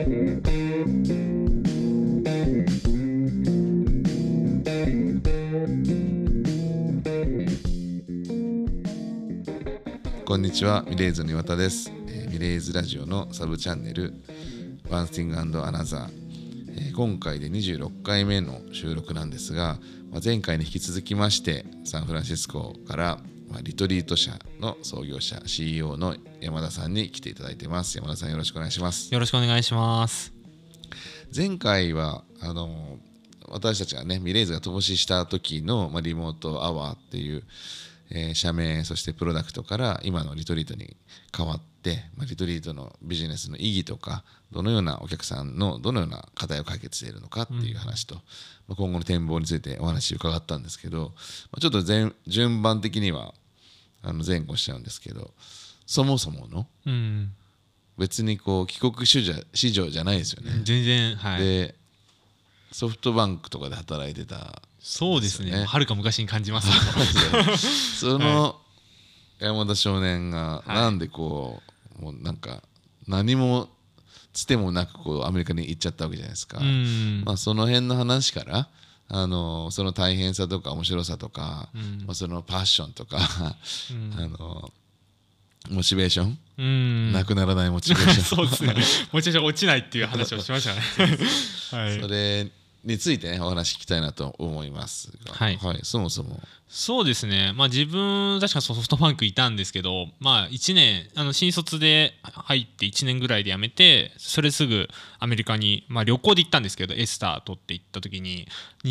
こんにちは、ミレイズの岩田です。ミレイズラジオのサブチャンネルワンスティング&アナザー、今回で26回目の収録なんですが、前回に引き続きましてサンフランシスコからリトリート社の創業者 CEO の山田さんに来ていただいてます。山田さん、よろしくお願いします。 よろしくお願いします。 前回は私たちがね、ミレイズが投資した時の、リモートアワーっていう社名、そしてプロダクトから今のリトリートに変わって、リトリートのビジネスの意義とか、どのようなお客さんのどのような課題を解決しているのかっていう話と、今後の展望についてお話を伺ったんですけど、ちょっと順番的には前後しちゃうんですけど、そもそもの、別に帰国子女じゃないですよね。 全然、はい。 でソフトバンクとかで働いてた、 そうですね。はるか昔に感じます。 その山田少年がなんでもうなんか何もつてもなくアメリカに行っちゃったわけじゃないですか。その辺の話からその大変さとか面白さとか、そのパッションとかモチベーション、なくならないモチベーションそうですね。モチベーション落ちないっていう話をしましたね。 はい、それについてね、お話聞きたいなと思いますが、そもそもそうですね、自分確かソフトバンクいたんですけど、1年新卒で入って1年ぐらいで辞めて、それすぐアメリカに、旅行で行ったんですけど、エスター取って行った時に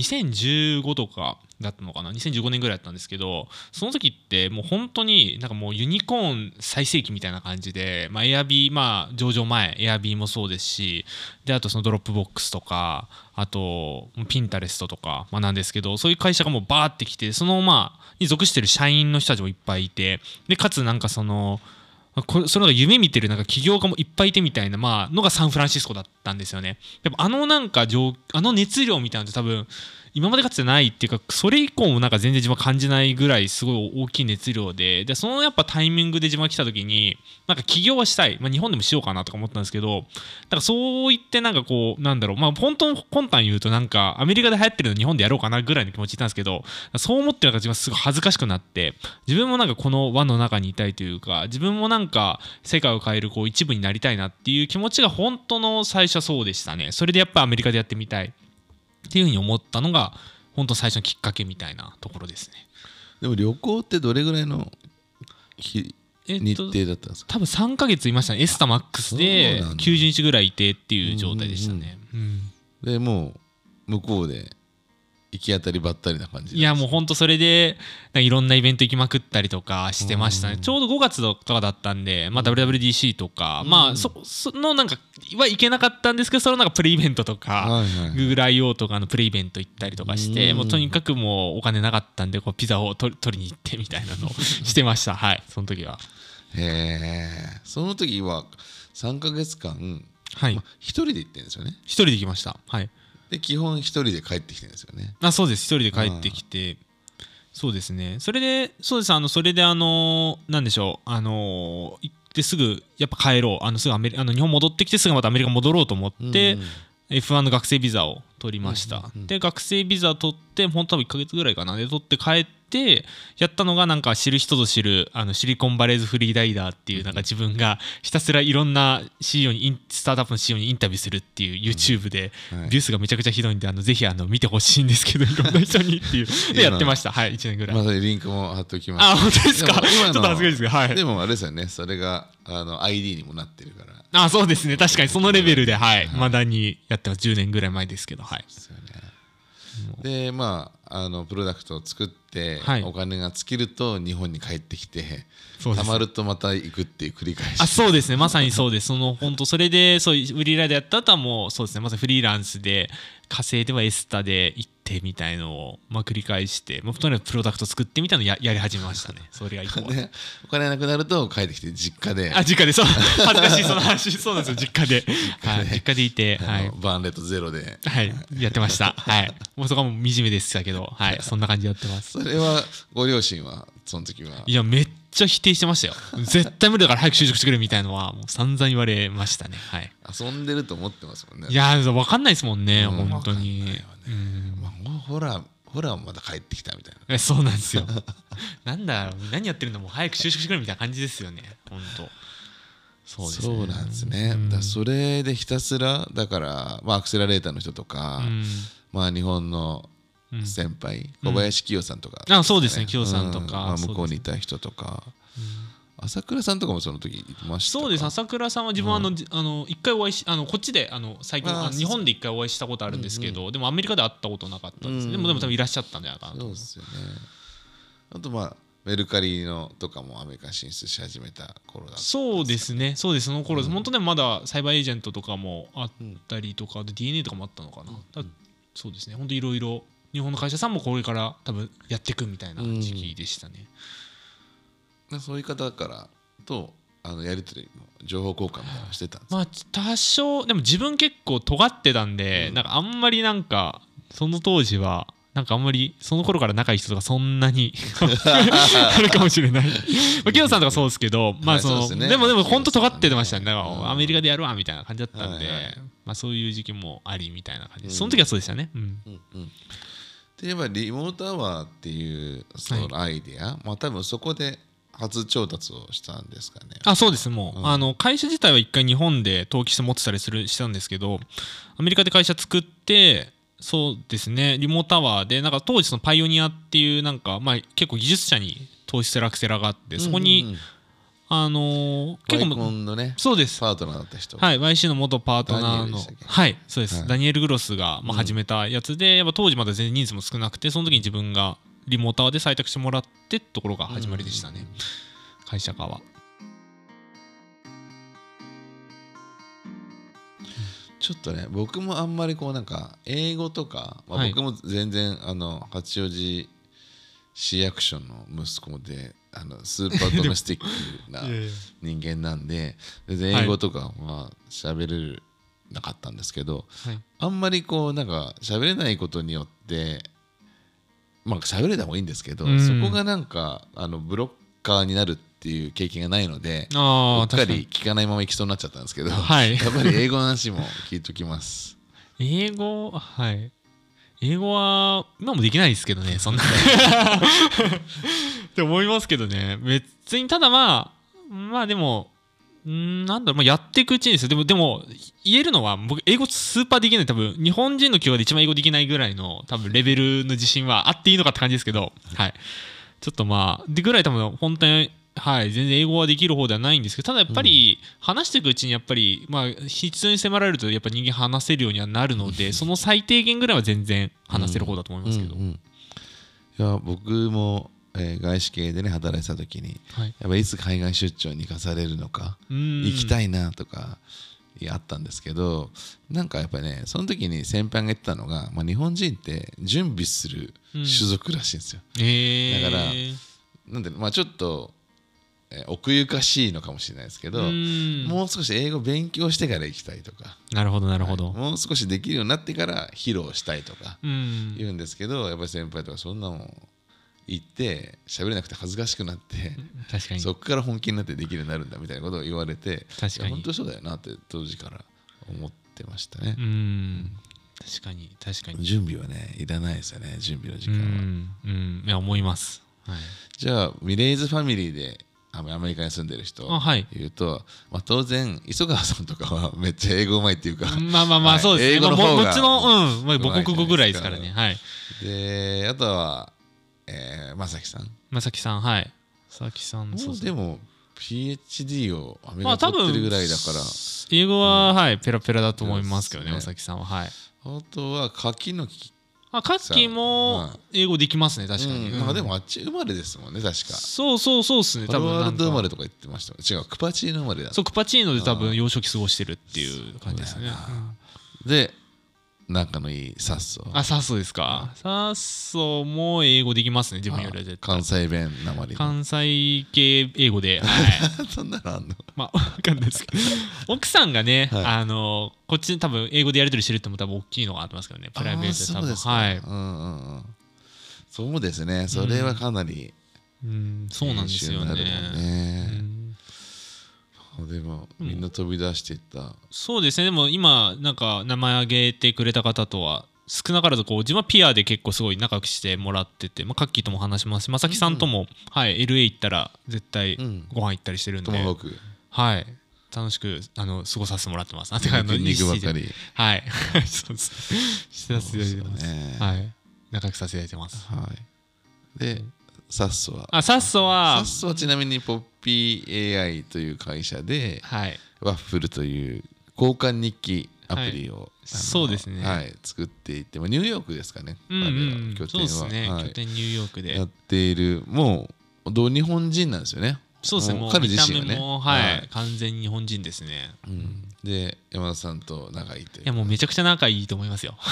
2015とかだったのかな、2015年ぐらいだったんですけど、その時ってもう本当になんかもうユニコーン最盛期みたいな感じで、エアビー、上場前エアビーもそうですし、であとそのドロップボックスとか、あとピンタレストとか、なんですけど、そういう会社がもうバーってきて、そのに属してる社員の人たちもいっぱいいて、でかつなんかそのが夢見てるなんか起業家もいっぱいいてみたいなのがサンフランシスコだったんですよね。やっぱなんか熱量みたいなのって多分今までかつてないっていうか、それ以降もなんか全然自分は感じないぐらいすごい大きい熱量で、そのやっぱタイミングで自分が来た時になんか起業はしたい、日本でもしようかなとか思ったんですけど、だからそう言ってなんかなんだろう、本当の魂胆言うとなんかアメリカで流行ってるの日本でやろうかなぐらいの気持ちいたんですけど、そう思ってるから自分はすごい恥ずかしくなって、自分もなんかこの輪の中にいたいというか、自分もなんか世界を変える一部になりたいなっていう気持ちが本当の最初はそうでしたね。それでやっぱアメリカでやってみたいっていうふうに思ったのが本当最初のきっかけみたいなところですね。 でも旅行ってどれぐらいの日程だったんですか？ 多分3ヶ月いましたね。エスタマックスで90日ぐらいいてっていう状態でしたね。 でもう向こうで行き当たりばったりな感じ。 いやもう本当それでいろんなイベント行きまくったりとかしてましたね。ちょうど5月とかだったんで、WWDC とか、そのなんかは行けなかったんですけど、そのなんかプレイベントとか、Google I/O とかのプレイベント行ったりとかして、もうとにかくもうお金なかったんでピザを取りに行ってみたいなのをしてました。はい、その時は。 その時は3ヶ月間、一人で行ってるんですよね。 一人で行きました。はい。 で基本一人で帰ってきてるんですよね。 そうです、一人で帰ってきて、そうですね。それでそうです、それでなんでしょう、行ってすぐやっぱ帰ろう、すぐ日本戻ってきてすぐまたアメリカ戻ろうと思って、F1 の学生ビザを取りました。で学生ビザ取って本当多分1ヶ月ぐらいかなで取って帰ってやったのが、なんか知る人ぞ知るシリコンバレーズフリーライダーっていう、なんか自分がひたすらいろんな CEO にスタートアップの CEO にインタビューするっていう YouTube で、ビュー数がめちゃくちゃひどいんでぜひ見てほしいんですけど、いろんな人にっていうでやってました。はい、1年ぐらい。 またリンクも貼っておきます。 本当ですか？ちょっと恥ずかしいですけど、はい。 でもあれですよね、それがID にもなってるから。 そうですね、確かにそのレベルで、はい、まだにやってます。10年ぐらい前ですけど、はい。 でプロダクトを作って、お金が尽きると日本に帰ってきて、たまるとまた行くっていう繰り返し。 そうですね、まさにそうです。本当それでそういうフリーライダーやった後はもうそうですね、まさにフリーランスで稼いではエスタで行ってみたいのを繰り返して、とにかくプロダクト作ってみたいのをやり始めましたね。それが以降はお金なくなると帰ってきて実家でそう恥ずかしいその話。そうなんですよ、実家で実家でいて、 バーンレットゼロでやってました。はい、もうそこはもう惨めでしたけど、そんな感じでやってます。 それはご両親はその時は？ いやめっちゃ否定してましたよ。絶対無理だから早く就職してくれみたいのはもう散々言われましたね。はい。 遊んでると思ってますもんね。 いやー分かんないですもんね、 うん本当に。 わかんないよねまあホラーもまた帰ってきたみたいな。 そうなんですよ。なんだろう、何やってるのもう早く就職してくれみたいな感じですよね、本当。そうですね。 そうなんですね。だからそれでひたすらだから、まあ、アクセラレーターの人とか、まあ、日本の先輩、小林清さんとか、 あ、そうですね、清さんとか、 まあ、向こうにいた人とか、朝倉さんとかもその時いましたか。 そうです。朝倉さんは自分は一回お会いしこっちで最近日本で一回お会いしたことあるんですけど、でもアメリカで会ったことなかったんです。でも多分いらっしゃったんじゃないかなと。 そうですよね。あとまあメルカリのとかもアメリカ進出し始めた頃だった。 そうですね。そうです。その頃、本当でもまだサイバーエージェントとかもあったりとかで DNA とかもあったのかな。そうですね。本当いろいろ日本の会社さんもこれから多分やっていくみたいな時期でしたね。 そういう方からとやり取りの情報交換みたいなのしてたんですか。 まあ多少でも自分結構尖ってたんで、なんかあんまりなんかその当時はなんかあんまりその頃から仲いい人とかそんなにあるかもしれない。まあキヨさんとかそうですけど、まあでも本当尖ってましたね。なんかアメリカでやるわみたいな感じだったんで、まあそういう時期もありみたいな感じで、その時はそうでしたね。 で言えばリモートアワーっていうそのアイデア、まあ多分そこで初調達をしたんですかね。 あ、そうです。もう、会社自体は一回日本で登記して持ってたりしたんですけど、アメリカで会社作って、そうですね、リモートアワーでなんか当時そのパイオニアっていうなんか、まあ、結構技術者に投資するアクセラがあって、そこに、結構ワイコンのね、 そうです、 パートナーだった人、 はい、YC の元パートナーの、はい、そうです、ダニエル・グロスが始めたやつで、やっぱ当時まだ全然人数も少なくて、その時に自分がリモートアワーで採択してもらってってところが始まりでしたね、会社側は。 ちょっとね、僕もあんまりこうなんか英語とか、まあ、僕も全然八王子市役所の息子でスーパードメスティックな人間なんで全然英語とかまあ喋れなかったんですけど、あんまりこうなんか喋れないことによってまあ喋れた方がいいんですけど、そこがなんかブロッカーになるっていう経験がないので、うっかり聞かないままいきそうになっちゃったんですけど、やっぱり英語の話も聞いときます。 英語は今もできないですけどね、そんなって思いますけどね。別にただまあでもなんだろう、まあ、やっていくうちにですよ。でも言えるのは僕英語スーパーできない、多分日本人の企業で一番英語できないぐらいの多分レベルの自信はあっていいのかって感じですけど、はい、ちょっとまあでぐらい多分本当に全然英語はできる方ではないんですけど、ただやっぱり話していくうちにやっぱりまあ必要に迫られるとやっぱ人間話せるようにはなるので、その最低限ぐらいは全然話せる方だと思いますけど。 いや僕も外資系でね働いてた時に、やっぱいつ海外出張に行かされるのか行きたいなとかあったんですけど、なんかやっぱりねその時に先輩が言ってたのが、まあ、日本人って準備する種族らしいんですよ。だからなんでまあちょっと奥ゆかしいのかもしれないですけど、もう少し英語勉強してから行きたいとか、 なるほどなるほど、 もう少しできるようになってから披露したいとか言うんですけど、やっぱり先輩とかそんなもん言って喋れなくて恥ずかしくなって、 確かにそこから本気になってできるようになるんだみたいなことを言われて、 確かに本当そうだよなって当時から思ってましたね。 確かに確かに準備はねいらないですよね、準備の時間は。 いや思います、 じゃあミレイズファミリーでアメリカに住んでる人言うと、まあ、当然磯川さんとかはめっちゃ英語うまいっていうか、 まあそうですね、 英語の方がもちろん母国語ぐらいですからね。 であとは正樹さん正樹さん、はい、正樹さんもうでも PhD をアメリカで取ってるぐらいだから、 英語はペラペラだと思いますけどね、正樹さんは。あとは柿の木カッキーも英語できますね、確かに。 まあでもあっち生まれですもんね、確か。 そうっすね、 多分。ハロワールド生まれとか言ってました。違う、クパチーノ生まれだ。 そう、クパチーノで多分幼少期過ごしてるっていう感じですね。 で、仲のいいサッソ。 サッソですか。サッソも英語できますね、自分よりは絶対。 関西弁なまり。 関西系英語で。 そんなのあんの？ まあ、わかんないですけど。奥さんがね、こっち多分英語でやり取りしてるっても多分大きいのがあってますけどね、プライベートで多分。 そうですね、それはかなりそうなんですよね。 練習になるもんね。でもみんな飛び出していった。 そうですね。でも今なんか名前挙げてくれた方とは少なからずこう自分はピアで結構すごい仲良くしてもらってて、カッキーとも話しますし、まさきさんとも、はい、LA 行ったら絶対ご飯行ったりしてるんで、 トマホーク、 はい、楽しく過ごさせてもらってます。あ、てか肉ばっかり。 はいそうです。してさせていただいてます。はい、仲良くさせていただいてます。 はい。でサッソはサッソはちなみにポッピー AI という会社で、 はい、 ワッフルという交換日記アプリを、 そうですね、 はい、作っていて、ニューヨークですかね、拠点は、 そうですね、 はい、 拠点ニューヨークでやっている、もう日本人なんですよね。 そうですね、もう彼自身はね、 見た目も、はい、完全に日本人ですね。 で山田さんと仲いいという。 いやもうめちゃくちゃ仲いいと思いますよ。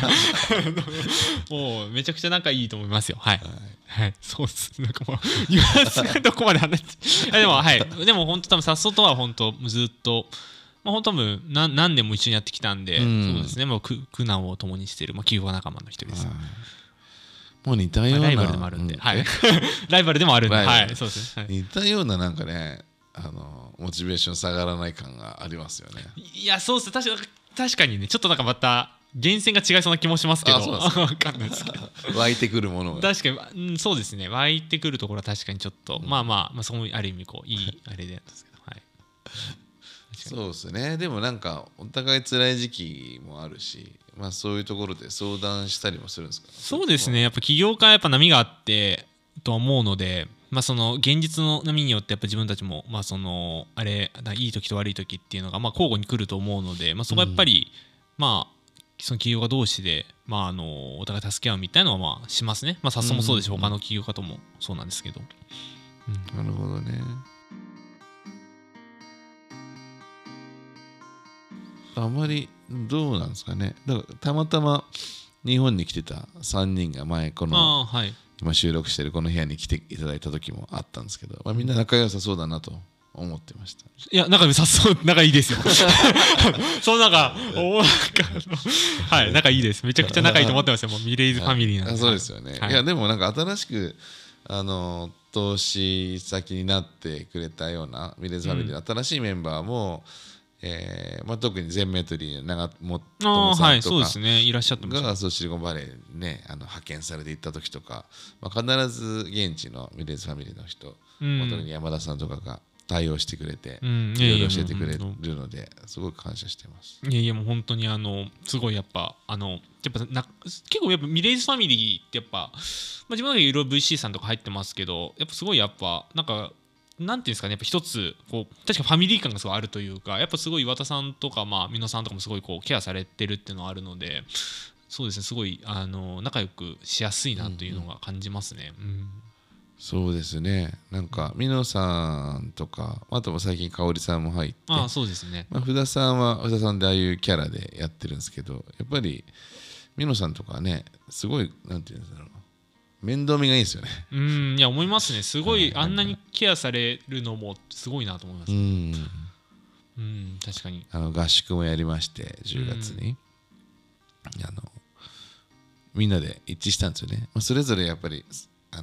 もうめちゃくちゃ仲いいと思いますよ。はい。はい、そうです。なんかもうニュアンスがどこまで話して、でもはい、でも本当多分さっそとは本当ずっと。本当多分何年も一緒にやってきたんで、そうですね、もう苦難を共にしている、起業家仲間の一人です。 もう似たような、 ライバルでもあるんで、はい、ライバルでもあるんで、はい、そうですね。 似たようななんかね、モチベーション下がらない感がありますよね。 いや、そうです。確かにね、ちょっとなんかまた源泉が違いそうな気もしますけど、分かんないですけど湧いてくるものが確かに、そうですね、湧いてくるところは確かにちょっと、そういうある意味こういいあれでやったんですけど、はい。 そうですね。でもなんかお互い辛い時期もあるし、そういうところで相談したりもするんですか。 そうですね、やっぱ起業家はやっぱ波があってとは思うので、その現実の波によってやっぱ自分たちもそのあれいい時と悪い時っていうのが交互に来ると思うので、そこはやっぱり、その起業家同士で、お互い助け合うみたいなのはしますね。早速もそうですし、他の起業家ともそうなんですけど。 なるほどね。あまりどうなんですかね。だからたまたま日本に来てた3人が前この、はい、今収録してるこの部屋に来ていただいた時もあったんですけど、みんな仲良さそうだなと思ってました。 いや、仲いいですよ。そうはい、仲いいです。めちゃくちゃ仲いいと思ってますよ。もうミレイズファミリーなんで。 そうですよね。いやでもなんか新しく投資先になってくれたようなミレイズファミリーの新しいメンバーも、特にゼンメトリー長友さんとかいらっしゃってましたがシリコンバレーにね派遣されていった時とか、必ず現地のミレーズファミリーの人、特に山田さんとかが対応してくれて、いろいろ教えてくれるのですごく感謝してます。 いやもう本当にすごいやっぱ結構やっぱミレーズファミリーってやっぱ、自分の中でいろいろ VC さんとか入ってますけど、やっぱすごいやっぱなんかなんていうんですかね、やっぱ一つこう確かファミリー感がすごいあるというか、やっぱすごい岩田さんとか美濃さんとかもすごいこうケアされてるっていうのはあるので、そうですね、すごい仲良くしやすいなというのが感じますね。 そうですね。なんか美濃さんとか、あとも最近香織さんも入って、 そうですね。 福田さんは福田さんでああいうキャラでやってるんですけど、やっぱり美濃さんとかね、すごいなんていうんだろうな、面倒見がいいですよね。 いや思いますね。すごいあんなにケアされるのもすごいなと思います。確かに。 合宿もやりまして10月にみんなで一致したんですよね。それぞれやっぱり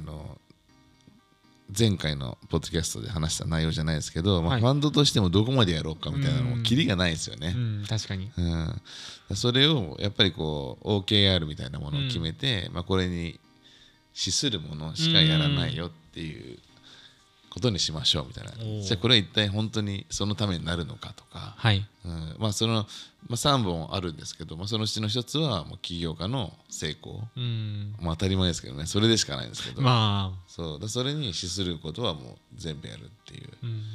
前回のポッドキャストで話した内容じゃないですけど、ファンドとしてもどこまでやろうかみたいなのもキリがないですよね。 確かに。 それをやっぱりこう OKR みたいなものを決めて、これに資するものしかやらないよっていうことにしましょうみたいな。じゃあこれは一体本当にそのためになるのかとか、その3本あるんですけど、そのうちの一つはもう起業家の成功、当たり前ですけどね、それでしかないんですけど、それに資することはもう全部やるっていう。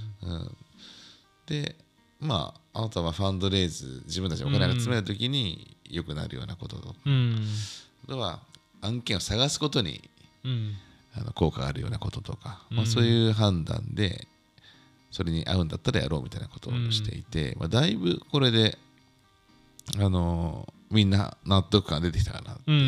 であなたはファンドレイズ、自分たちのお金が集めるときに良くなるようなことと、あとは案件を探すことに効果があるようなこととか、そういう判断でそれに合うんだったらやろうみたいなことをしていて、だいぶこれでみんな納得感出てきたかなっていう、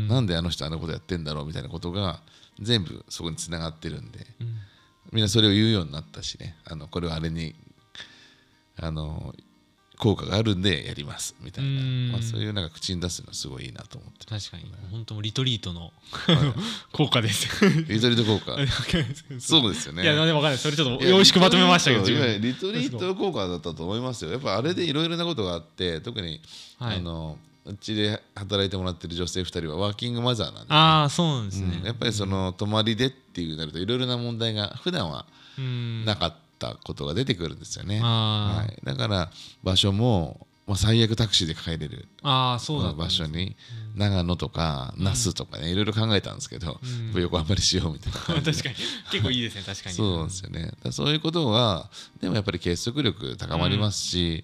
なんであの人あのことやってんだろうみたいなことが全部そこにつながってるんで、みんなそれを言うようになったしね、これはあれに効果があるんでやりますみたいな、 うんまあ、そういうなんか口に出すのはすごいいいなと思って確かに本当リトリートのはい効果ですリトリート効果そうですよね。 いやでも分かんないそれちょっとよろしくまとめましたけどいやリトリート効果だったと思いますよ。やっぱあれでいろいろなことがあって特に、 はい、 うちで働いてもらってる女性2人はワーキングマザーなんで、ね、 ああそうなんですね、 やっぱりその泊まりでっていうなるといろいろな問題が普段はなかったことが出てくるんですよね、はい、だから場所も、まあ、最悪タクシーで帰れるそうだ場所に長野とか那須とかねいろいろ考えたんですけど、横浜にしようみたいな確かに結構いいですね確かにそうなんですよね。だからそういうことはでもやっぱり結束力高まりますし、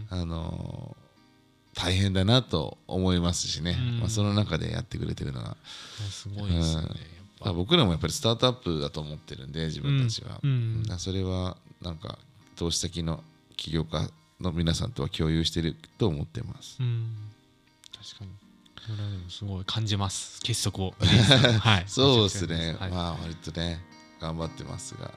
大変だなと思いますしね、まあ、その中でやってくれてるのがすごいですね、 僕らもやっぱりスタートアップだと思ってるんで自分たちは、それはなんか投資先の起業家の皆さんとは共有していると思ってます、 確かにこれはでもすごい感じます結束をはいそうですね、 はい、 まあ割とね頑張ってますが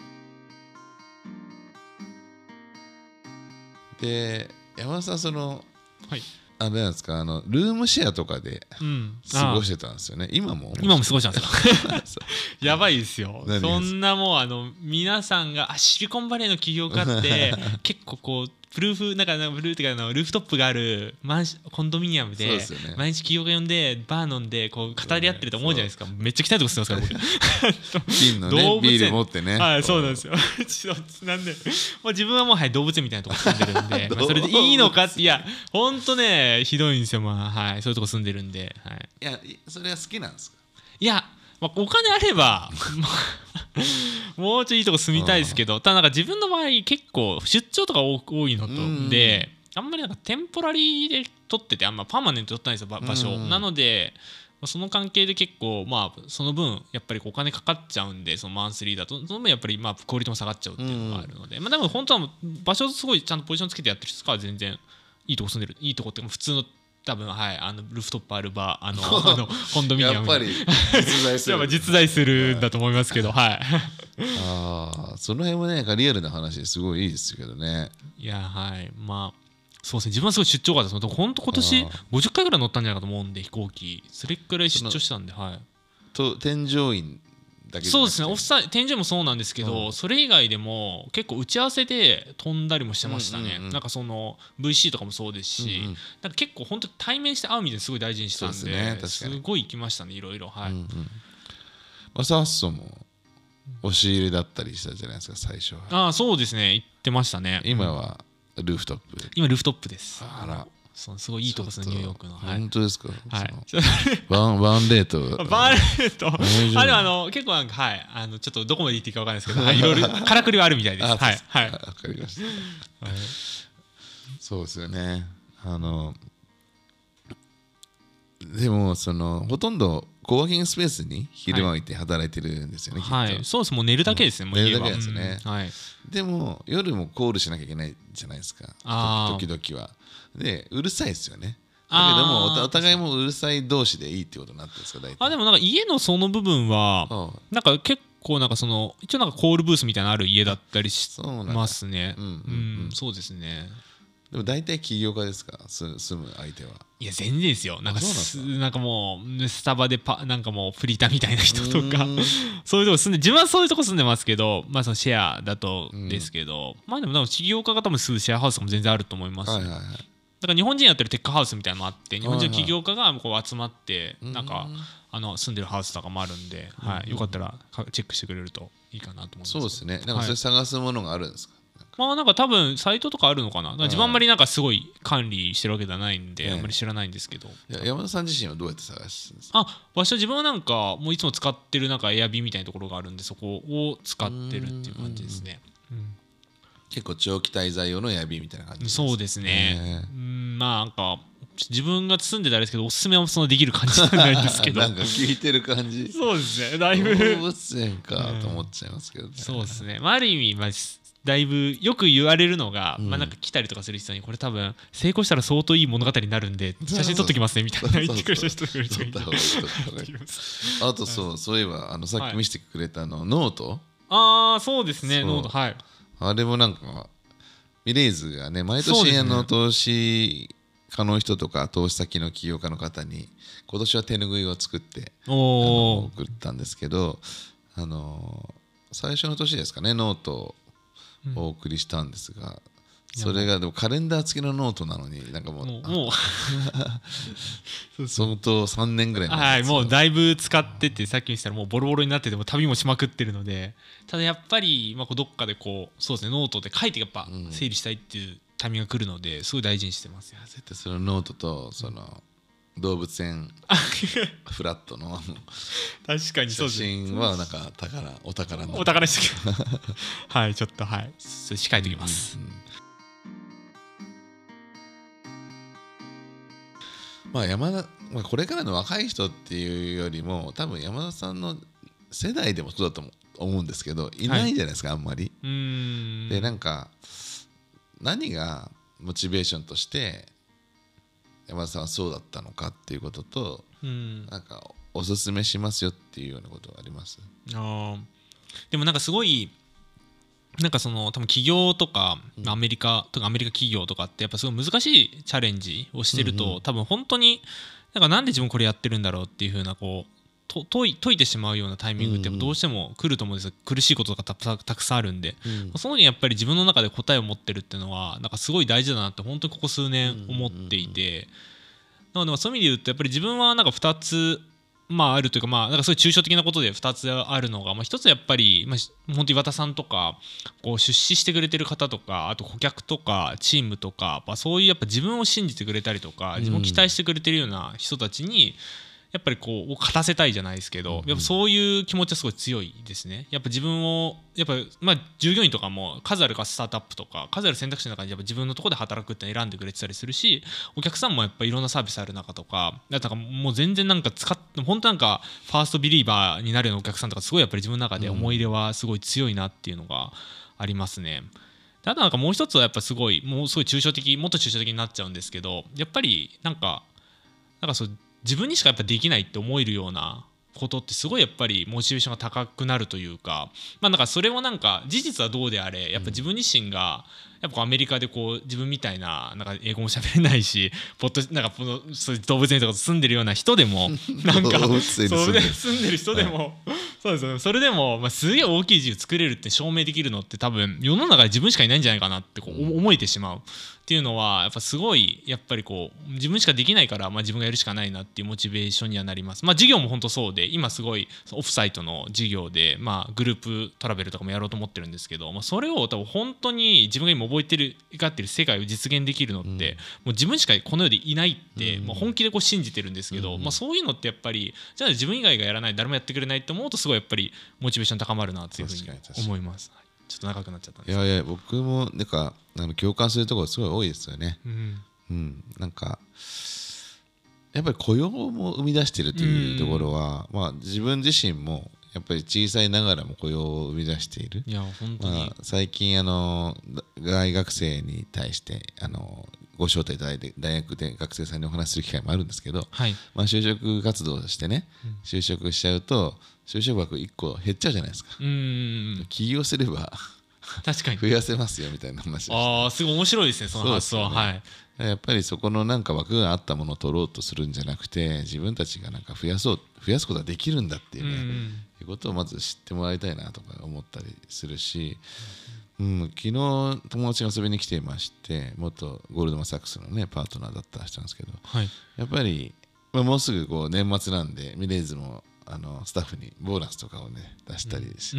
で山田さんその、 はい、 あれなんですかルームシェアとかで過ごしてたんですよね、今も過ごしてますよやばいですよそんなもう皆さんがシリコンバレーの起業家って結構こうプルーフなんかブルーっていうかルーフトップがあるコンドミニアムで毎日起業家呼んでバー飲んでこう語り合ってると思うじゃないですか。めっちゃ汚いとこ住んでますから僕金のねビール持ってねはいそうなんですよなんでもう自分はもう動物園みたいなとこ住んでるんでまあそれでいいのかっていやほんとねひどいんですよまあはいそういうとこ住んでるんで、はい、 いやそれは好きなんですか。 いやまあ、お金あればもうちょいいいとこ住みたいですけどただなんか自分の場合結構出張とか多いのとであんまりなんかテンポラリーで取っててあんまパーマネント取ってないんですよ場所なのでその関係で結構まあその分やっぱりお金かかっちゃうんでそのマンスリーだとその分やっぱりまあクオリティも下がっちゃうっていうのがあるのでまあでも本当は場所すごいちゃんとポジションつけてやってる人は全然いいとこ住んでるいいとこって普通の多分はいルーフトップあるバーコンドミニアムやっぱり実在するやっぱ実在するんだと思いますけどはいその辺もねリアルな話ですごいいいですけどね。 いやはいまあそうですね自分はすごい出張がです本当今年50回ぐらい乗ったんじゃないかと思うんで飛行機それくらい出張してたんではいと添乗員だけそうですねオフサイ添乗員もそうなんですけど、それ以外でも結構打ち合わせで飛んだりもしてましたね、なんかその VC とかもそうですし、なんか結構本当に対面して会うみたいすごい大事にしたんで、すごい行きましたねいろいろはい、 サッソも押し入れだったりしたじゃないですか最初は。 そうですね行ってましたね。 今はルーフトップ今ルーフトップです。 あらすごいいいとこですねニューヨークの。 本当ですか。 はいワンレートでも結構なんかはいちょっとどこまで言っていいかわかんないですけどいろいろからくりはあるみたいです。はいはいわかりました。そうですよね。でもほとんどコワーキングスペースに昼間置いて働いてるんですよね、 はいそうですもう寝るだけですね、もう寝るだけですね、 はいでも夜もコールしなきゃいけないじゃないですか時々はでうるさいですよね。だけどもお互いもうるさい同士でいいってことになってるんですか大体。 でもなんか家のその部分はなんか結構なんか一応なんかコールブースみたいなのある家だったりしますね。そうですね。 でも大体起業家ですか住む相手は。いや全然ですよ。なんかもうスタバでなんかもうフリーターみたいな人とかそういうとこ住んで自分はそういうとこ住んでますけどまあそのシェアだとですけど、まあでもなんか起業家が多分住むシェアハウスも全然あると思います。だから日本人やってるテックハウスみたいなのもあって日本人の起業家がこう集まってなんか住んでるハウスとかもあるんで、よかったらチェックしてくれるといいかなと思います。 そうですね。なんかそれ探すものがあるんですか。 まあなんか多分サイトとかあるのかな。自分あんまりなんかすごい管理してるわけではないんであんまり知らないんですけど。 山田さん自身はどうやって探すんですか。 場所自分はなんかもういつも使ってるなんかエアビーみたいなところがあるんでそこを使ってるっていう感じですね。 結構長期滞在用のエアビーみたいな感じですか。そうですね。まあなんか自分が住んでたらですけどおすすめはそのできる感じじゃないんですけどなんか聞いてる感じ。 そうですねだいぶ動物園かと思っちゃいますけどね。 そうですね。ある意味だいぶよく言われるのが、なんか来たりとかする人にこれ多分成功したら相当いい物語になるんで写真撮っときますねみたいな言ってくれた人がいるとあとそういえばさっき見せてくれたノート。 そうですねノートはい。 あれもなんかミレイズがね毎年そうですね投資家の人とか投資先の起業家の方に今年は手ぬぐいを作っておー送ったんですけど、最初の年ですかねノートをお送りしたんですが、それがでもカレンダー付きのノートなのになんかもうもう相当3年ぐらい前はい、 ですよもうだいぶ使ってて、さっき見せたらもうボロボロになってても旅もしまくってるので、ただやっぱり、まあ、こうどっかでこうそうですねノートで書いてやっぱ整理したいっていうタイミングが来るので、すごい大事にしてますよ。 絶対そのノートとその動物園フラットの確かにそう写ですね。 真はなんかお宝になるお宝でしたけどはいちょっとはいそれ控えておきます。 まあまあ、これからの若い人っていうよりも多分山田さんの世代でもそうだと思うんですけどいないじゃないですか、あんまり。でなんか何がモチベーションとして山田さんはそうだったのかっていうことと、なんかおすすめしますよっていうようなことはあります？ でもなんかすごいなんかその多分企業とかアメリカ企業とかってやっぱすごい難しいチャレンジをしてると、多分本当になんで自分これやってるんだろうっていう風なこう解いてしまうようなタイミングってどうしても来ると思うんですよ。苦しいことがたくさんあるんで、その時にやっぱり自分の中で答えを持ってるっていうのはなんかすごい大事だなって本当にここ数年思っていて、なのでそういう意味で言うとやっぱり自分はなんか2つあるというかなんかそういう抽象的なことで2つあるのが、1つやっぱり、本当に岩田さんとかこう出資してくれてる方とかあと顧客とかチームとか、そういうやっぱ自分を信じてくれたりとか自分を期待してくれてるような人たちにやっぱりこう勝たせたいじゃないですけど、やっぱそういう気持ちはすごい強いですね。やっぱ自分をやっぱ従業員とかも数あるスタートアップとか数ある選択肢の中にやっぱ自分のところで働くって選んでくれてたりするし、お客さんもやっぱいろんなサービスある中とかだからもう全然なんか本当なんかファーストビリーバーになるようなお客さんとかすごいやっぱり自分の中で思い入れはすごい強いなっていうのがありますね。ただなんかもう一つはやっぱすごいもうすごい抽象的もっと抽象的になっちゃうんですけど、やっぱりなんかそう自分にしかやっぱできないって思えるようなことってすごいやっぱりモチベーションが高くなるというか、なんかそれをなんか事実はどうであれやっぱ自分自身がやっぱアメリカでこう自分みたいななんか英語も喋れないしなんかそういう動物園とか住んでるような人でもなんか動物園に住んでる人でもそうですよね。それでもすげえ大きい自由作れるって証明できるのって多分世の中で自分しかいないんじゃないかなってこう思えてしまうっていうのはやっぱすごいやっぱりこう自分しかできないから自分がやるしかないなっていうモチベーションにはなります。事業も本当そうで今すごいオフサイトの事業でグループトラベルとかもやろうと思ってるんですけど、それを多分本当に自分が今覚えてるかってる世界を実現できるのって、もう自分しかこの世でいないって、もう本気でこう信じてるんですけど、そういうのってやっぱりじゃあ自分以外がやらない誰もやってくれないって思うとすごいやっぱりモチベーション高まるなっていうふうに思います。ちょっと長くなっちゃったんですけど。 いや僕もなんか共感するところすごい多いですよね。なんかやっぱり雇用も生み出しているというところは、自分自身もやっぱり小さいながらも雇用を生み出している。 いや本当に、 最近大学生に対してご招待いただいて大学で学生さんにお話しする機会もあるんですけど、就職活動してね、就職しちゃうと就職枠1個減っちゃうじゃないですか。起業すれば確かに増やせますよみたいな話をして、 すごい面白いですねその発想は。 やっぱりそこのなんか枠があったものを取ろうとするんじゃなくて自分たちがなんか増やすことができるんだっていうね、いうことをまず知ってもらいたいなとか思ったりするし、昨日友達が遊びに来ていまして、元ゴールドマンサックスのねパートナーだった人なんですけど、やっぱり、もうすぐこう年末なんでミレイズもスタッフにボーナスとかをね出したりし、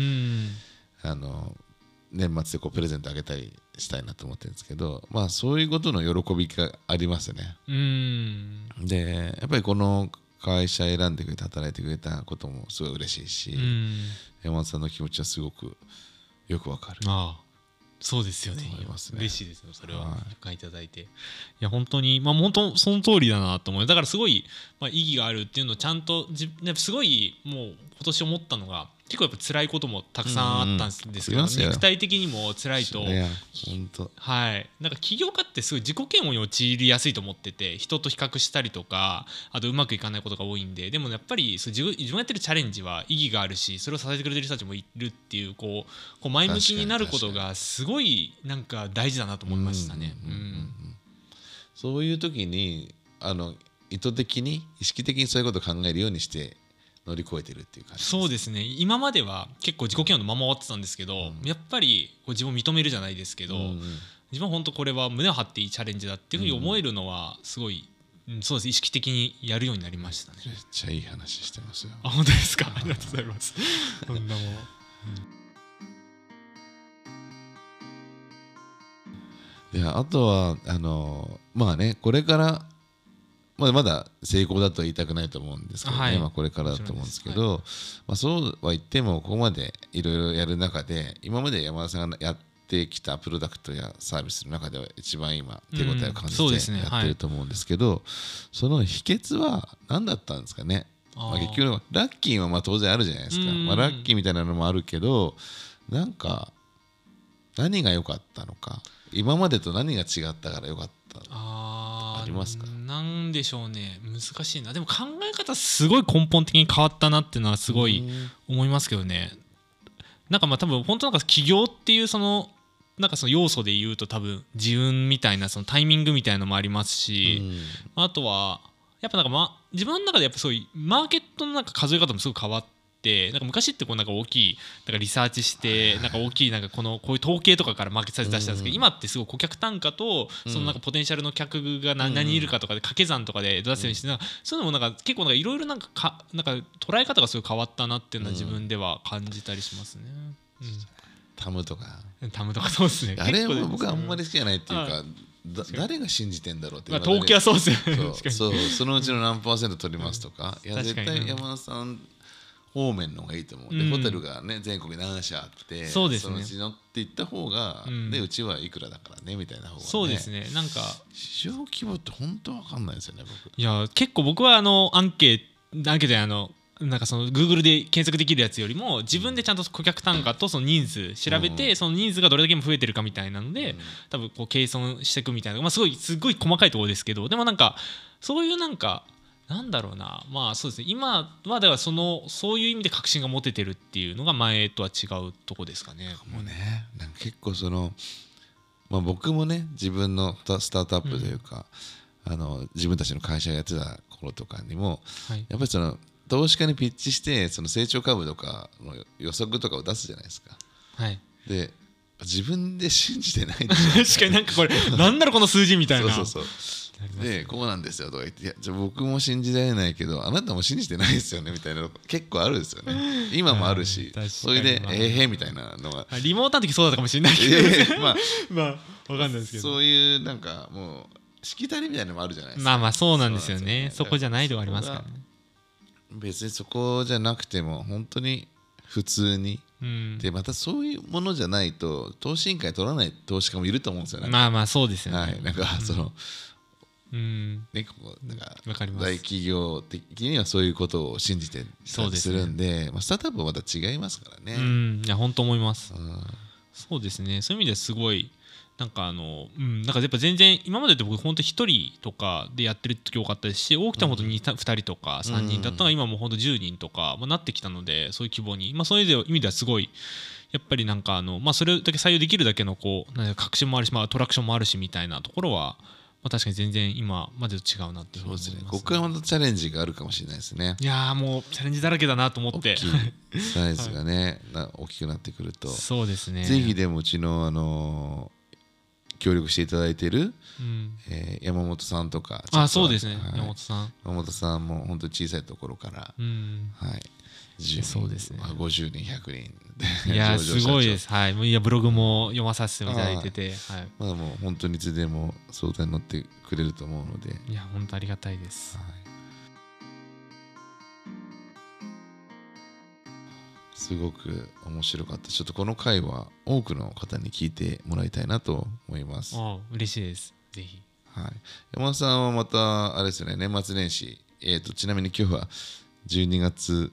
年末でこうプレゼントあげたりしたいなと思ってるんですけど、そういうことの喜びがありますよね。でやっぱりこの会社選んでくれて働いてくれたこともすごい嬉しいし、山本さんの気持ちはすごくよくわかる。 そうですよね。嬉しいですよそれははい評価いただいて。いや本当に本当その通りだなと思う。だからすごい意義があるっていうのをちゃんとすごいもう今年思ったのが結構やっぱ辛いこともたくさんあったんですけど、肉体的にも辛いと、はい、なんか起業家ってすごい自己嫌悪に陥りやすいと思ってて、人と比較したりとか、あとうまくいかないことが多いんで、でもやっぱり自分がやってるチャレンジは意義があるし、それを支えてくれてる人たちもいるっていう、こう前向きになることがすごいなんか大事だなと思いましたね。 そういう時に意図的に意識的にそういうことを考えるようにして乗り越えてるっていう感じです。 そうですね。今までは結構自己嫌悪のまま終わってたんですけど、やっぱりこう自分を認めるじゃないですけど、自分は本当これは胸を張っていいチャレンジだっていうふうに思えるのはすごい、そうです、意識的にやるようになりましたね。 めっちゃいい話してますよ。 あ、本当ですか。ありがとうございます。そんなもん。 であとはまあね、これからまだ成功だとは言いたくないと思うんですけどね、はい、これからだと思うんですけど、そうは言ってもここまでいろいろやる中で、今まで山田さんがやってきたプロダクトやサービスの中では一番今手応えを感じてやってると思うんですけど、その秘訣は何だったんですかね。結局ラッキーは当然あるじゃないですか。ラッキーみたいなのもあるけど、なんか何が良かったのか、今までと何が違ったから良かったのかありますか。 なんでしょうね、難しいな。でも考え方すごい根本的に変わったなっていうのはすごい思いますけどね。なんか多分本当なんか起業っていうなんかその要素で言うと、多分自運みたいなそのタイミングみたいなのもありますし、あとはやっぱなんか自分の中でやっぱそういうマーケットのなんか数え方もすごく変わって、なんか昔ってなんか大きいなんかリサーチしてなんか大きいなんかこういう統計とかからマーケットサイズ出したんですけど、今ってすごい顧客単価とそのなんかポテンシャルの客が何人いるかとかで掛け算とかで出すようにして、そういうのもなんか結構なんかいろいろなんか捉え方がすごい変わったなっていうのは自分では感じたりしますね。 タムとかそうですね。 あれは僕はあんまり好きじゃないっていうか、誰が信じてんだろうって。 統計はそうですよね。 そのうちの何%取りますとか、いや絶対山田さん方面の方がいいと思う。でホテルがね全国何社あって、そのうち乗っていった方がでうちはいくらだからねみたいな方がね。 そうですね。なんか市場規模って本当わかんないですよね僕。 いや結構僕はアンケートでなんかその Google で検索できるやつよりも自分でちゃんと顧客単価とその人数調べて、その人数がどれだけ増えてるかみたいなので、多分こう計算していくみたいな、すごい細かいところですけど、でもなんかそういうなんかなんだろうな、そうですね、今はだからそういう意味で確信が持ててるっていうのが前とは違うとこですかね。 もうね、なんか結構僕もね自分のスタートアップというか、自分たちの会社やってた頃とかにも、やっぱり投資家にピッチしてその成長株とかの予測とかを出すじゃないですか。で自分で信じてないんですよ。 確かになんかこれなんだろうこの数字みたいな。 そうでこうなんですよとか言って、いやじゃあ僕も信じられないけどあなたも信じてないですよねみたいなの結構あるんですよね。今もあるし、それでみたいなのがリモートの時そうだったかもしれないけど、わかんないですけど、 そういうなんかもうしきたりみたいなのもあるじゃないですか。 そうなんですよね。そこじゃないとこありますからね。 別にそこじゃなくても本当に普通に、でまたそういうものじゃないと投資委員会取らない投資家もいると思うんですよね。 そうですよね。 なんかなんか大企業的にはそういうことを信じてたりするんで、スタートアップはまた違いますからね。 いや本当思います。そうですね。そういう意味ですごいなんかなんかやっぱ全然今までって僕本当1人とかでやってる時多かったですし、多くても本当に2人とか3人だったのが今もう本当10人とかなってきたので、そういう規模にそういう意味ではすごいやっぱりなんかそれだけ採用できるだけの確信もあるし、トラクションもあるしみたいなところは確かに全然今までと違うなっていうふうに思いますね。 ここからまたチャレンジがあるかもしれないですね。 いやもうチャレンジだらけだなと思って、 大きいサイズがね、大きくなってくると、 そうですね。 ぜひでもうちの協力していただいている、山本さんとか、 そうですね、山本さんも本当に小さいところから、 そうですね、 50人100人いやすごいです。いやブログも読まさせていただいてて、 もう本当にいつでも相談に乗ってくれると思うので、 いや本当ありがたいです。 すごく面白かった。ちょっとこの回は多くの方に聞いてもらいたいなと思います。 嬉しいです。ぜひ。 山田さんはまたあれですよね、年末年始、ちなみに今日は12月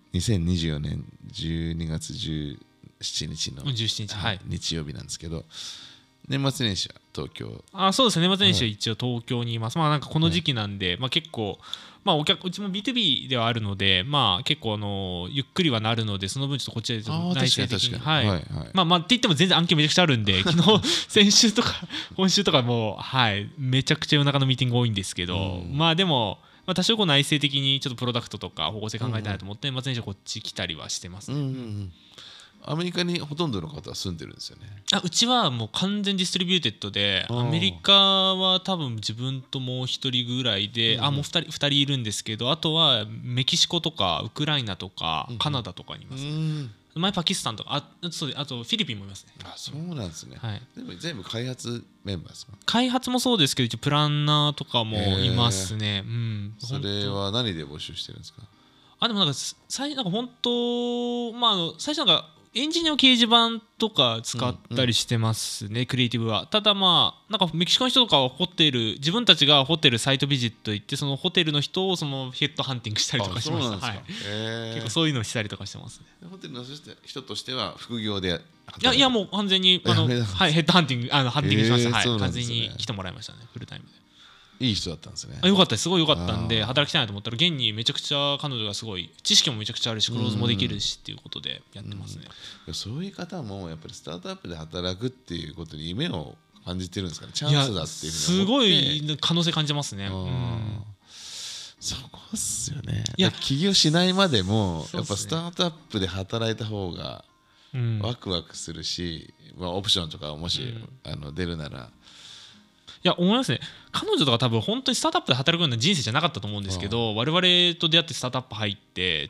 2024年12月17日の 17日、はい、 日曜日なんですけど、年末年始は東京。 そうですね、年末年始は一応東京にいます。まあなんかこの時期なんで、まあ結構、まあうちも B2B ではあるので、まあ結構ゆっくりはなるので、その分ちょっとこっちで内省的に、はい、まあって言っても全然案件めちゃくちゃあるんで、昨日先週とか今週とかもはいめちゃくちゃ夜中のミーティング多いんですけど、まあでも。まあ、多少内省的にちょっとプロダクトとか方向性考えたいなと思って、年末こっち来たりはしてますね。 アメリカにほとんどの方は住んでるんですよね。 うちはもう完全ディストリビューテッドで、アメリカは多分自分ともう一人ぐらいで、もう2人いるんですけど、あとはメキシコとかウクライナとかカナダとかにいます。前パキスタンとかあとフィリピンもいますね。 そうなんですね、 はい、 でも全部開発メンバーですか？ 開発もそうですけど、一応プランナーとかもいますね。 それは何で募集してるんですか？ でもなんか本当、最初なんかエンジニアの掲示板とか使ったりしてますね、クリエイティブは。ただなんかメキシコの人とかは自分たちがホテルサイトビジット行って、そのホテルの人をヘッドハンティングしたりとかしました。結構そういうのをしたりとかしてますね。 ホテルの人としては副業でいやもう完全にヘッドハンティングハンティングしました。完全に来てもらいましたね、フルタイムで。 いい人だったんですね。 よかったです、すごいよかったんで働きたいなと思ったら、現にめちゃくちゃ彼女がすごい知識もめちゃくちゃあるし、クローズもできるしっていうことでやってますね。 そういう方もやっぱりスタートアップで働くっていうことに夢を感じてるんですかね。チャンスだっていうふうに思って。すごい可能性感じますね。 そこっすよね。起業しないまでもやっぱスタートアップで働いた方がワクワクするし、オプションとかもし出るなら。 思いますね。彼女とか多分本当にスタートアップで働くような人生じゃなかったと思うんですけど、我々と出会ってスタートアップ入って、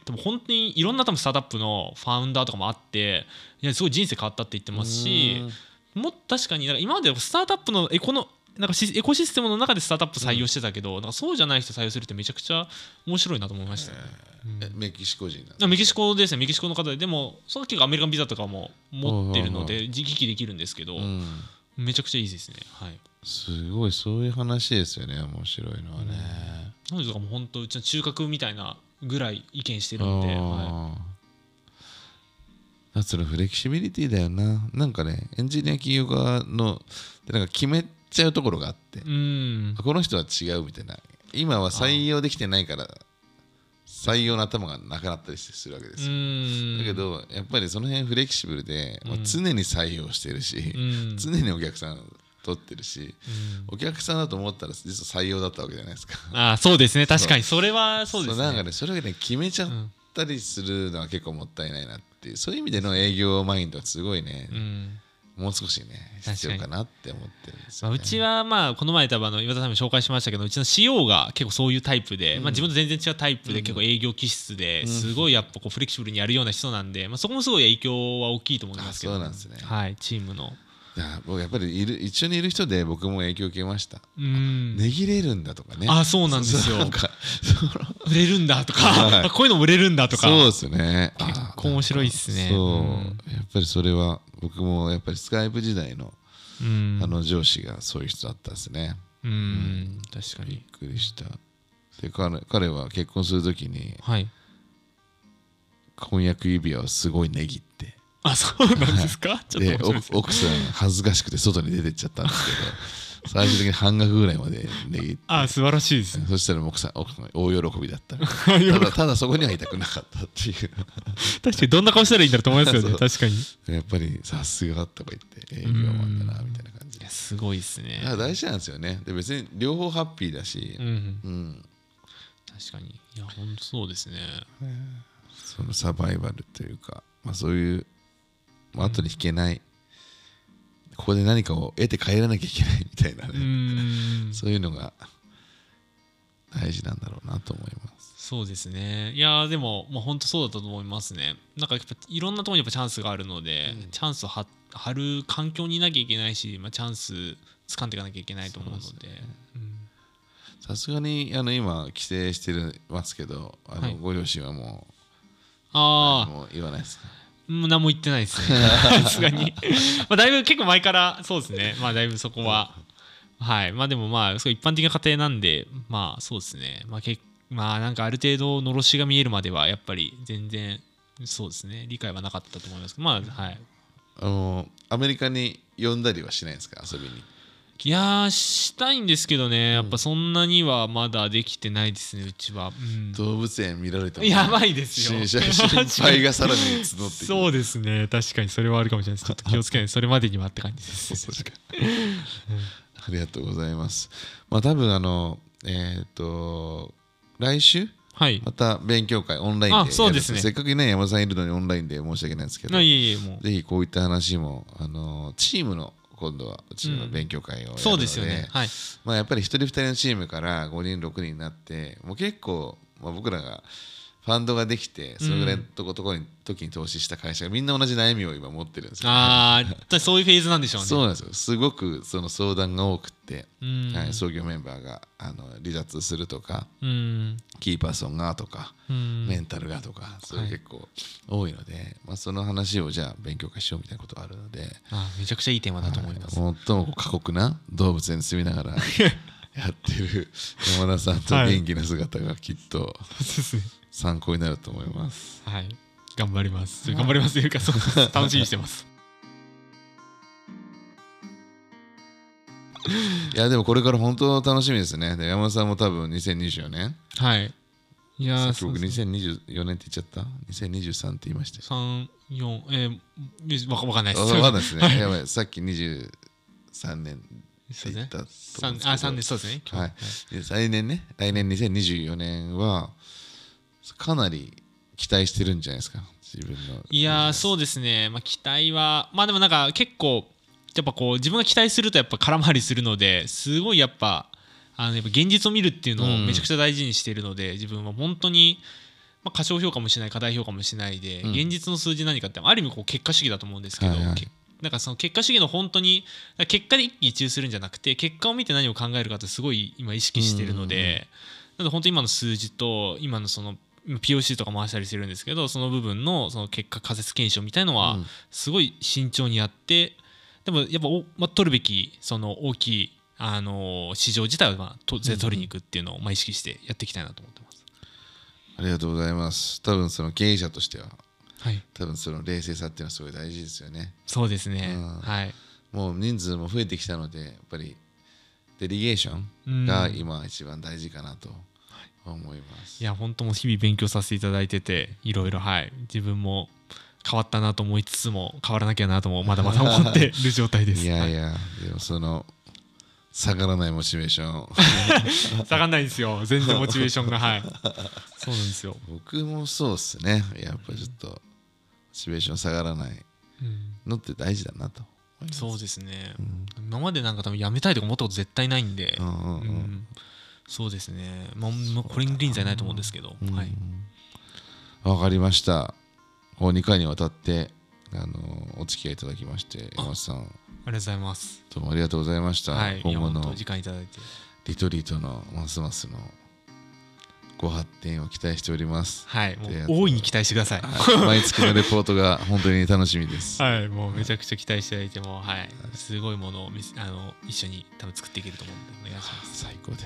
でも本当にいろんなスタートアップのファウンダーとかもあって、すごい人生変わったって言ってますし、もっと確かに今までスタートアップのエコシステムの中でスタートアップ採用してたけど、なんかそうじゃない人採用するってめちゃくちゃ面白いなと思いましたね。 メキシコ人なんですか？ メキシコですね。メキシコの方でもその結構アメリカンビザとかも持ってるので行き来できるんですけど、めちゃくちゃいいですね。 すごいそういう話ですよね。面白いのはね。 彼女とかも本当うちの中核みたいなぐらい意見してるんで。 そのフレキシビリティだよな。なんかね、エンジニア企業側のなんか決めちゃうところがあって、この人は違うみたいな。今は採用できてないから採用の頭がなくなったりするわけですよ。だけどやっぱりその辺フレキシブルで、常に採用してるし、常にお客さん取ってるし、お客さんだと思ったら実は採用だったわけじゃないですか。 そうですね、確かにそれはそうですね。 なんかね、それがね決めちゃったりするのは結構もったいないなっていう、そういう意味での営業マインドはすごいね、もう少しね必要かなって思ってるんですよね。 うちはこの前多分岩田さんも紹介しましたけど、うちの CO が結構そういうタイプで、自分と全然違うタイプで結構営業気質ですごいやっぱフレキシブルにやるような人なんで、そこもすごい影響は大きいと思いますけど。 そうなんですね。 チームの。 僕やっぱり一緒にいる人で僕も影響を受けました。値切れるんだとかね。 そうなんですよ。売れるんだとか、こういうのも売れるんだとか。 そうですね。 結構面白いですね。 やっぱりそれは僕もやっぱりスカイプ時代の上司がそういう人だったですね。 確かに。 びっくりした。で彼は結婚するときに婚約指輪をすごい値切って。 そうなんですか？ で奥さん恥ずかしくて外に出てっちゃったんですけど、最終的に半額ぐらいまで値切って。 素晴らしいですね。 そしたら奥さん大喜びだった。ただそこにはいたくなかったっていう。 確かにどんな顔したらいいんだと思いますよね。確かにやっぱりさすがとか言って営業マンだなみたいな感じ。 すごいですね。 大事なんですよね。で別に両方ハッピーだし、 確かに。いや本当そうですね。 そのサバイバルというか、そういう後に引けない、ここで何かを得て帰らなきゃいけないみたいなね、そういうのが大事なんだろうなと思います。 そうですね。いやでも本当そうだったと思いますね。なんかやっぱいろんなところにやっぱチャンスがあるので、チャンスを張る環境にいなきゃいけないし、チャンス掴んでいかなきゃいけないと思うので。 さすがに今帰省してますけど、ご両親はもう言わないですか？ 何も言ってないですね。さすがに。だいぶ結構前からそうですね。だいぶそこは。でもすごい一般的な家庭なんで、そうですね。結まあなんかある程度のろしが見えるまではやっぱり全然そうですね理解はなかったと思いますけど、まあはい。 アメリカに呼んだりはしないんですか、遊びに。 いやーしたいんですけどね、やっぱそんなにはまだできてないですね、うちは。 動物園見られたもんね、 やばいですよ。 心配がさらに募ってくる。 そうですね、確かにそれはあるかもしれないです。ちょっと気をつけない、それまでにはって感じです。 確かにありがとうございます。まあ多分来週はい。 また勉強会オンラインでやる。 そうですね。 せっかくね山田さんいるのにオンラインで申し訳ないんですけど、 いえいえもうぜひこういった話もチームの今度はうちの勉強会をやるので、 そうですよね。はい。 まあやっぱり1人2人のチームから5人6人になってもう結構、まあ、僕らがファンドができてそれぐらいの時に投資した会社がみんな同じ悩みを今持ってるんですよ、ね、 そういうフェーズなんでしょうね。 そうなんですよ。すごくその相談が多くて、 はい、 創業メンバーが離脱するとか、キーパーソンがとか、メンタルがとか、それ結構多いので、まあ、その話をじゃあ勉強会しようみたいなことがあるので、 めちゃくちゃいいテーマだと思います。 最も過酷な動物園に住みながらやってる山田さんと元気な姿がきっと参考になると思います。 はい、頑張ります。頑張りますというか、そう楽しみにしてます。 いやでもこれから本当楽しみですね。で山田さんも多分2024年。 はい。いやさっき僕2024年って言っちゃった。2023って言いました。 3、4、わかんないです。 わかんないですね。やばい、さっき23年って言ったと思うんですけど。 3年、そうですね。 はい。来年2024年はかなり期待してるんじゃないですか。自分の。 いやそうですね。まあ期待はまあでもなんか結構やっぱこう自分が期待するとやっぱ空回りするのですごいやっぱやっぱ現実を見るっていうのをめちゃくちゃ大事にしているので、自分は本当に、まあ、過小評価もしない過大評価もしないで、現実の数字何かってある意味こう結果主義だと思うんですけど、なんかその結果主義の本当に結果で一喜一憂するんじゃなくて結果を見て何を考えるかってすごい今意識しているので、なので本当に今の数字と今のそのPOC とか回したりしてるんですけど、その部分のその結果仮説検証みたいのはすごい慎重にやって、でもやっぱ取るべきその大きい市場自体は取りに行くっていうのを意識してやっていきたいなと思ってます。 ありがとうございます。多分その経営者としては、 はい、 多分その冷静さっていうのはすごい大事ですよね。 そうですね、はい、 もう人数も増えてきたのでやっぱりデリゲーションが今一番大事かなと思います。 いや本当も日々勉強させていただいてて、いろいろ自分も変わったなと思いつつも変わらなきゃなともまだまだ思ってる状態です。 いやいや、でもその下がらないモチベーション下がらないんですよ、全然モチベーションが。はい、そうなんですよ。 僕もそうですね。やっぱちょっとモチベーション下がらないのって大事だなと思います。 そうですね、今までなんか多分やめたいとか思ったこと絶対ないんで、そうですね、まあこれに臨在ないと思うんですけど、はい、 わかりました。2回にわたってお付き合いいただきまして山田さんありがとうございます。 どうもありがとうございました。 はい、 今後の時間いただいてリトリートのますますのご発展を期待しております。 はい、もう大いに期待してください。 毎月のレポートが本当に楽しみです。 はい、もうめちゃくちゃ期待していただいても、はい、すごいものを一緒に多分作っていけると思うのでお願いします。 最高です。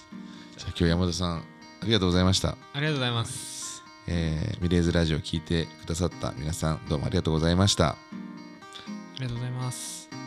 じゃあ今日山田さんありがとうございました。 ありがとうございます。 ミレーズラジオを聞いてくださった皆さんどうもありがとうございました。 ありがとうございます。